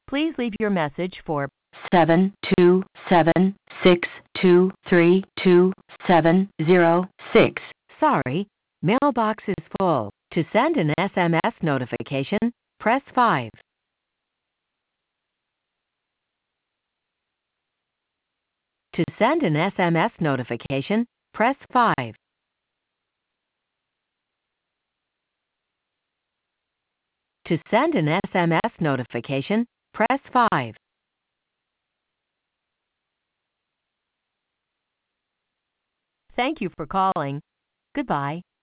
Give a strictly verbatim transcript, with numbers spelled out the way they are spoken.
Please leave your message for seven two seven six two three two seven zero six. sorry, mailbox is full. To send an S M S notification, press five. To send an S M S notification, press five. To send an S M S notification, press five. Thank you for calling. Goodbye.